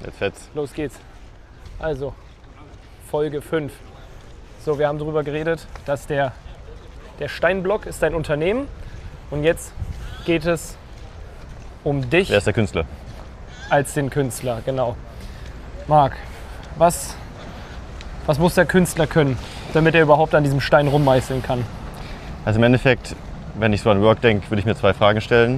Jetzt fetzt. Los geht's. Also, Folge 5. So, wir haben darüber geredet, dass der Steinblock ist dein Unternehmen. Und jetzt geht es um dich. Wer ist der Künstler? Als den Künstler, genau. Marc, was muss der Künstler können, damit er überhaupt an diesem Stein rummeißeln kann? Also im Endeffekt, wenn ich so an Work denke, würde ich mir 2 Fragen stellen.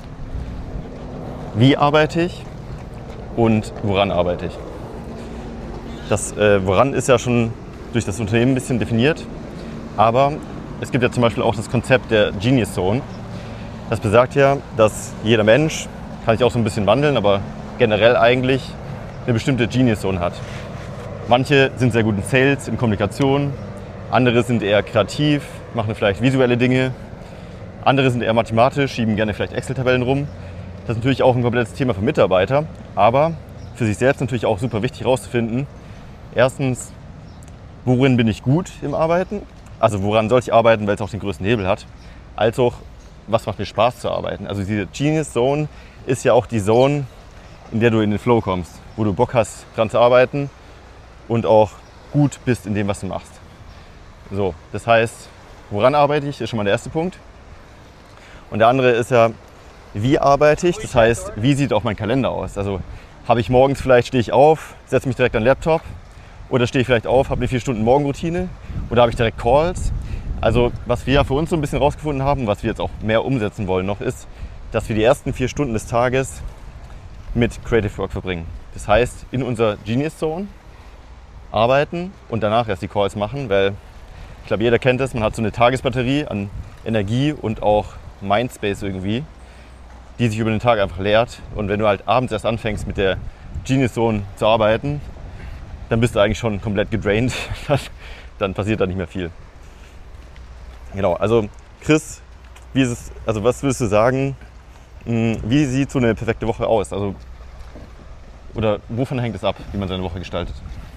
Wie arbeite ich und woran arbeite ich? Das Woran ist ja schon durch das Unternehmen ein bisschen definiert, aber es gibt ja zum Beispiel auch das Konzept der Genius Zone. Das besagt ja, dass jeder Mensch, kann sich auch so ein bisschen wandeln, aber generell eigentlich eine bestimmte Genius Zone hat. Manche sind sehr gut in Sales, in Kommunikation, andere sind eher kreativ, machen vielleicht visuelle Dinge, andere sind eher mathematisch, schieben gerne vielleicht Excel-Tabellen rum. Das ist natürlich auch ein komplettes Thema für Mitarbeiter, aber für sich selbst natürlich auch super wichtig herauszufinden. Erstens, worin bin ich gut im Arbeiten? Also woran soll ich arbeiten, weil es auch den größten Hebel hat? Als auch, was macht mir Spaß zu arbeiten? Also diese Genius Zone ist ja auch die Zone, in der du in den Flow kommst, wo du Bock hast, dran zu arbeiten und auch gut bist in dem, was du machst. So, das heißt, woran arbeite ich, ist schon mal der erste Punkt. Und der andere ist ja, wie arbeite ich? Das heißt, wie sieht auch mein Kalender aus? Also habe ich morgens vielleicht, stehe ich auf, setze mich direkt an den Laptop oder stehe ich vielleicht auf, habe eine 4 Stunden Morgenroutine oder habe ich direkt Calls? Also was wir ja für uns so ein bisschen rausgefunden haben, was wir jetzt auch mehr umsetzen wollen noch, ist, dass wir die ersten 4 Stunden des Tages mit Creative Work verbringen. Das heißt, in unserer Genius Zone arbeiten und danach erst die Calls machen, weil ich glaube, jeder kennt das, man hat so eine Tagesbatterie an Energie und auch Mindspace irgendwie, die sich über den Tag einfach leert. Und wenn du halt abends erst anfängst mit der Genius Zone zu arbeiten, dann bist du eigentlich schon komplett gedraint. Dann passiert da nicht mehr viel. Genau, also Chris, was würdest du sagen, wie sieht so eine perfekte Woche aus? Also, oder wovon hängt es ab, wie man seine Woche gestaltet?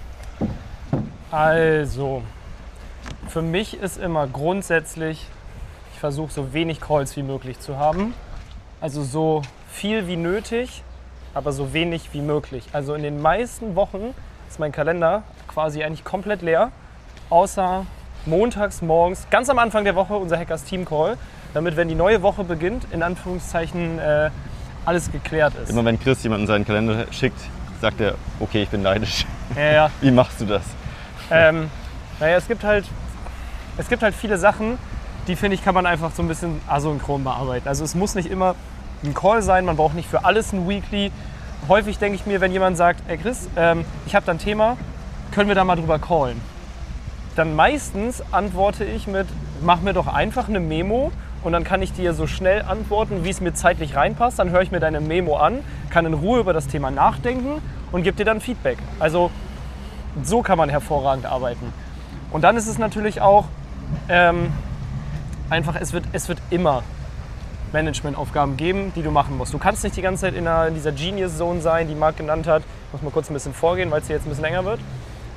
Also, für mich ist immer grundsätzlich, ich versuche so wenig Calls wie möglich zu haben. Also so viel wie nötig, aber so wenig wie möglich. Also in den meisten Wochen ist mein Kalender quasi eigentlich komplett leer, außer montags morgens, ganz am Anfang der Woche, unser Hackers Team Call, damit, wenn die neue Woche beginnt, in Anführungszeichen alles geklärt ist. Immer wenn Chris jemanden seinen Kalender schickt, sagt er, okay, ich bin neidisch. Ja. Wie machst du das? Es gibt halt viele Sachen, die, finde ich, kann man einfach so ein bisschen asynchron bearbeiten. Also es muss nicht immer ein Call sein, man braucht nicht für alles ein Weekly. Häufig denke ich mir, wenn jemand sagt, ey Chris, ich habe da ein Thema, können wir da mal drüber callen? Dann meistens antworte ich mit, mach mir doch einfach eine Memo und dann kann ich dir so schnell antworten, wie es mir zeitlich reinpasst. Dann höre ich mir deine Memo an, kann in Ruhe über das Thema nachdenken und gebe dir dann Feedback. Also so kann man hervorragend arbeiten. Und dann ist es natürlich auch einfach, es wird immer Managementaufgaben geben, die du machen musst. Du kannst nicht die ganze Zeit in dieser Genius Zone sein, die Marc genannt hat. Ich muss mal kurz ein bisschen vorgehen, weil es hier jetzt ein bisschen länger wird.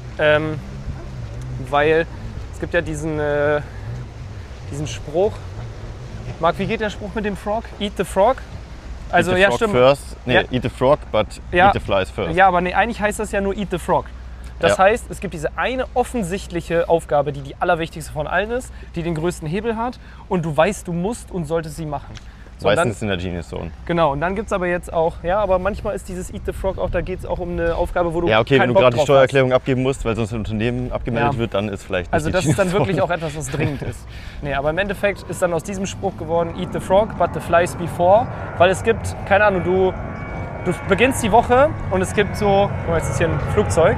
Weil es gibt ja diesen Spruch. Marc, wie geht der Spruch mit dem Frog? Eat the frog? Also eat the frog stimmt. First. Nee, Ja. Eat the frog, but eat the flies first. Ja, aber nee, eigentlich heißt das ja nur Eat the frog. Das Ja. heißt, es gibt diese eine offensichtliche Aufgabe, die allerwichtigste von allen ist, die den größten Hebel hat und du weißt, du musst und solltest sie machen. So, Meistens in der Genius Zone. Genau, und dann gibt es aber jetzt auch, ja, aber manchmal ist dieses Eat the Frog auch, da geht es auch um eine Aufgabe, wo du Ja, okay, keinen wenn du Bock gerade die drauf Steuererklärung abgeben musst, weil sonst ein Unternehmen abgemeldet Ja. wird, dann ist vielleicht nicht Also die das ist dann Genius wirklich Zone. auch etwas, was dringend ist. Nee, aber im Endeffekt ist dann aus diesem Spruch geworden, Eat the Frog, but the flies before, weil es gibt, keine Ahnung, du beginnst die Woche und es gibt so, oh, jetzt ist hier ein Flugzeug,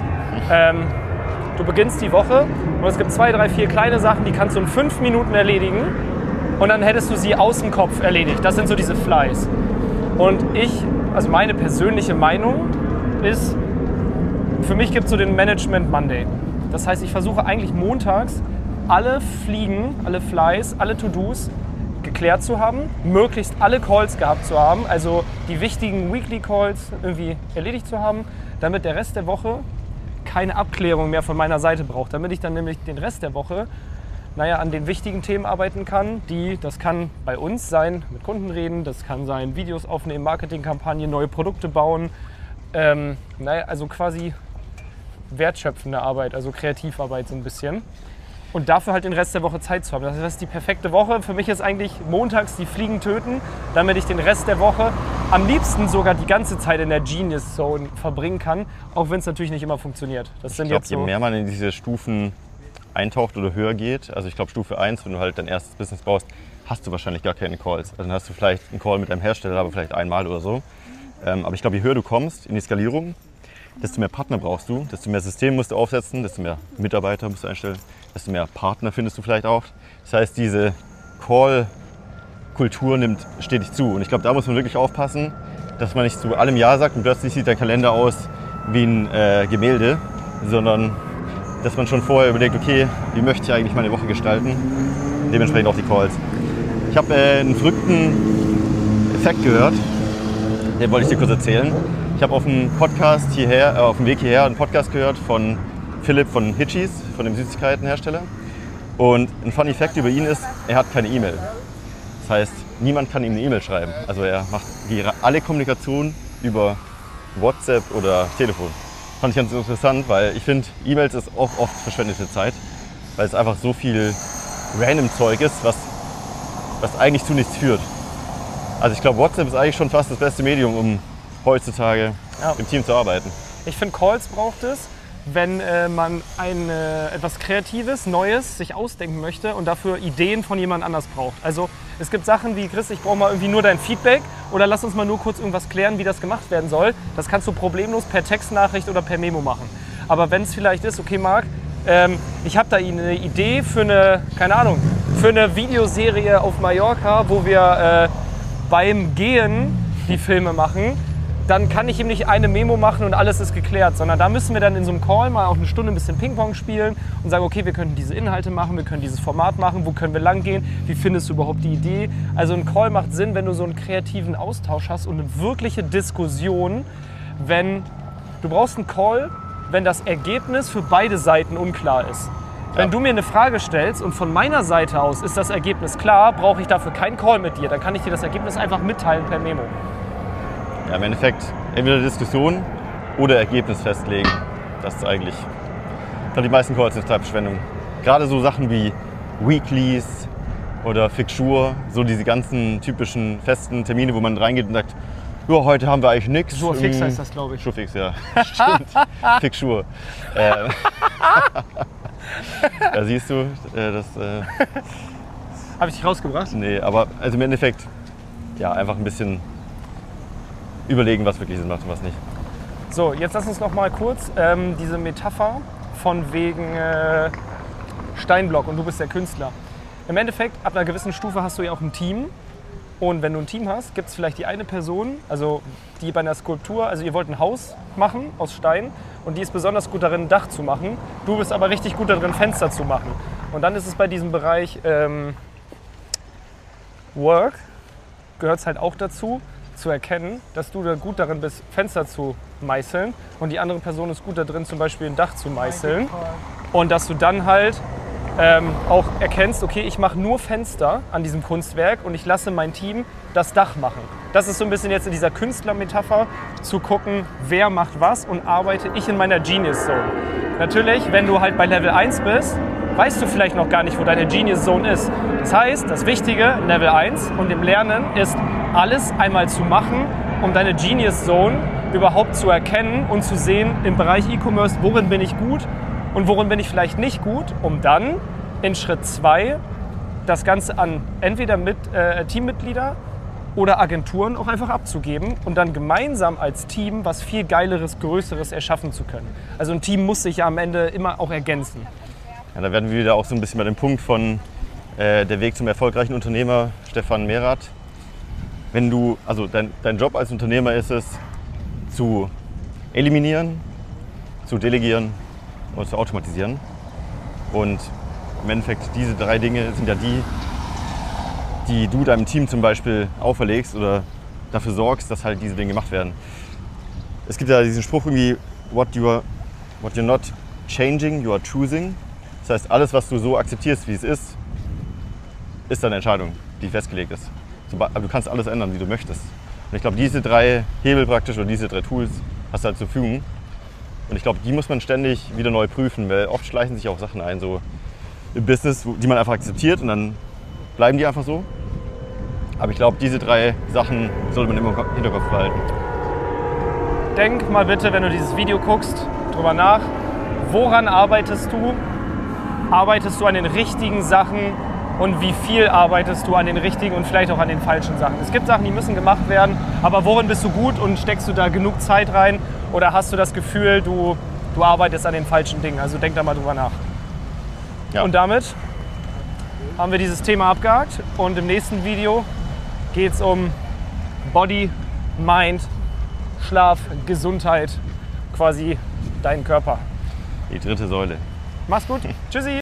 du beginnst die Woche und es gibt 2, 3, 4 kleine Sachen, die kannst du in 5 Minuten erledigen und dann hättest du sie aus dem Kopf erledigt. Das sind so diese Flies. Und also meine persönliche Meinung ist, für mich gibt es so den Management Monday. Das heißt, ich versuche eigentlich montags alle Fliegen, alle Flies, alle To-Dos geklärt zu haben, möglichst alle Calls gehabt zu haben, also die wichtigen Weekly Calls irgendwie erledigt zu haben, damit der Rest der Woche keine Abklärung mehr von meiner Seite braucht, damit ich dann nämlich den Rest der Woche an den wichtigen Themen arbeiten kann, das kann bei uns sein, mit Kunden reden, das kann sein, Videos aufnehmen, Marketingkampagnen, neue Produkte bauen, also quasi wertschöpfende Arbeit, also Kreativarbeit so ein bisschen. Und dafür halt den Rest der Woche Zeit zu haben. Das ist die perfekte Woche. Für mich ist eigentlich montags die Fliegen töten, damit ich den Rest der Woche am liebsten sogar die ganze Zeit in der Genius Zone verbringen kann, auch wenn es natürlich nicht immer funktioniert. Ich glaube, je mehr man in diese Stufen eintaucht oder höher geht, also ich glaube Stufe 1, wenn du halt dein erstes Business baust, hast du wahrscheinlich gar keine Calls. Also dann hast du vielleicht einen Call mit deinem Hersteller, aber vielleicht einmal oder so. Aber ich glaube, je höher du kommst in die Skalierung, desto mehr Partner brauchst du, desto mehr Systeme musst du aufsetzen, desto mehr Mitarbeiter musst du einstellen, desto mehr Partner findest du vielleicht auch. Das heißt, diese Call-Kultur nimmt stetig zu. Und ich glaube, da muss man wirklich aufpassen, dass man nicht zu allem Ja sagt und plötzlich sieht dein Kalender aus wie ein Gemälde, sondern dass man schon vorher überlegt, okay, wie möchte ich eigentlich meine Woche gestalten? Dementsprechend auch die Calls. Ich habe einen verrückten Effekt gehört, den wollte ich dir kurz erzählen. Ich habe auf dem auf dem Weg hierher einen Podcast gehört von Philipp von Hitchies, von dem Süßigkeitenhersteller. Und ein Funny Fact über ihn ist, er hat keine E-Mail. Das heißt, niemand kann ihm eine E-Mail schreiben. Also er macht alle Kommunikation über WhatsApp oder Telefon. Fand ich ganz interessant, weil ich finde, E-Mails ist auch oft verschwendete Zeit, weil es einfach so viel random Zeug ist, was eigentlich zu nichts führt. Also ich glaube, WhatsApp ist eigentlich schon fast das beste Medium, um heutzutage im Team zu arbeiten. Ich finde, Calls braucht es, wenn man etwas Kreatives, Neues sich ausdenken möchte und dafür Ideen von jemand anders braucht. Also es gibt Sachen wie, Chris, ich brauche mal irgendwie nur dein Feedback oder lass uns mal nur kurz irgendwas klären, wie das gemacht werden soll. Das kannst du problemlos per Textnachricht oder per Memo machen. Aber wenn es vielleicht ist, okay Marc, ich habe da eine Idee für eine Videoserie auf Mallorca, wo wir beim Gehen die Filme machen, dann kann ich ihm nicht eine Memo machen und alles ist geklärt, sondern da müssen wir dann in so einem Call mal auch eine Stunde ein bisschen Ping-Pong spielen und sagen, okay, wir können diese Inhalte machen, wir können dieses Format machen, wo können wir lang gehen, wie findest du überhaupt die Idee? Also ein Call macht Sinn, wenn du so einen kreativen Austausch hast und eine wirkliche Diskussion, du brauchst einen Call, wenn das Ergebnis für beide Seiten unklar ist. Wenn du mir eine Frage stellst und von meiner Seite aus ist das Ergebnis klar, brauche ich dafür keinen Call mit dir, dann kann ich dir das Ergebnis einfach mitteilen per Memo. Ja, im Endeffekt entweder Diskussion oder Ergebnis festlegen. Das ist eigentlich, die meisten Calls sind Zeitverschwendung. Gerade so Sachen wie Weeklies oder Fixture, so diese ganzen typischen festen Termine, wo man reingeht und sagt, ja, heute haben wir eigentlich nichts. Surefix heißt das, glaube ich. Surefix, ja. Stimmt. Fixture. Da siehst du, das... Habe ich dich rausgebracht? Nee, aber also im Endeffekt, ja, einfach ein bisschen überlegen, was wirklich Sinn macht und was nicht. So, jetzt lass uns noch mal kurz diese Metapher von wegen Steinblock und du bist der Künstler. Im Endeffekt, ab einer gewissen Stufe hast du ja auch ein Team. Und wenn du ein Team hast, gibt es vielleicht die eine Person, also die bei einer Skulptur, also ihr wollt ein Haus machen aus Stein und die ist besonders gut darin, ein Dach zu machen. Du bist aber richtig gut darin, Fenster zu machen. Und dann ist es bei diesem Bereich Work, gehört es halt auch dazu, zu erkennen, dass du da gut darin bist, Fenster zu meißeln und die andere Person ist gut darin, zum Beispiel ein Dach zu meißeln. Und dass du dann halt auch erkennst, okay, ich mache nur Fenster an diesem Kunstwerk und ich lasse mein Team das Dach machen. Das ist so ein bisschen jetzt in dieser Künstlermetapher, zu gucken, wer macht was und arbeite ich in meiner Genius Zone. Natürlich, wenn du halt bei Level 1 bist, weißt du vielleicht noch gar nicht, wo deine Genius Zone ist. Das heißt, das Wichtige in Level 1 und im Lernen ist, alles einmal zu machen, um deine Genius Zone überhaupt zu erkennen und zu sehen im Bereich E-Commerce, worin bin ich gut und worin bin ich vielleicht nicht gut, um dann in Schritt 2 das Ganze an entweder mit Teammitglieder oder Agenturen auch einfach abzugeben und dann gemeinsam als Team was viel Geileres, Größeres erschaffen zu können. Also ein Team muss sich ja am Ende immer auch ergänzen. Ja, da werden wir wieder auch so ein bisschen bei dem Punkt von der Weg zum erfolgreichen Unternehmer, Stefan Merath. Wenn du, also dein Job als Unternehmer ist es, zu eliminieren, zu delegieren und zu automatisieren. Und im Endeffekt diese 3 Dinge sind ja die du deinem Team zum Beispiel auferlegst oder dafür sorgst, dass halt diese Dinge gemacht werden. Es gibt ja diesen Spruch irgendwie, what you're not changing, you are choosing. Das heißt, alles, was du so akzeptierst, wie es ist deine Entscheidung, die festgelegt ist. Aber du kannst alles ändern, wie du möchtest. Und ich glaube, diese 3 Hebel praktisch oder diese 3 Tools hast du halt zur Verfügung. Und ich glaube, die muss man ständig wieder neu prüfen, weil oft schleichen sich auch Sachen ein, so im Business, die man einfach akzeptiert und dann bleiben die einfach so. Aber ich glaube, diese 3 Sachen sollte man immer im Hinterkopf behalten. Denk mal bitte, wenn du dieses Video guckst, drüber nach, woran arbeitest du? Arbeitest du an den richtigen Sachen und wie viel arbeitest du an den richtigen und vielleicht auch an den falschen Sachen? Es gibt Sachen, die müssen gemacht werden, aber worin bist du gut und steckst du da genug Zeit rein oder hast du das Gefühl, du arbeitest an den falschen Dingen? Also denk da mal drüber nach. Ja. Und damit haben wir dieses Thema abgehakt und im nächsten Video geht es um Body, Mind, Schlaf, Gesundheit, quasi deinen Körper. Die 3. Säule. Mach's gut. Tschüssi.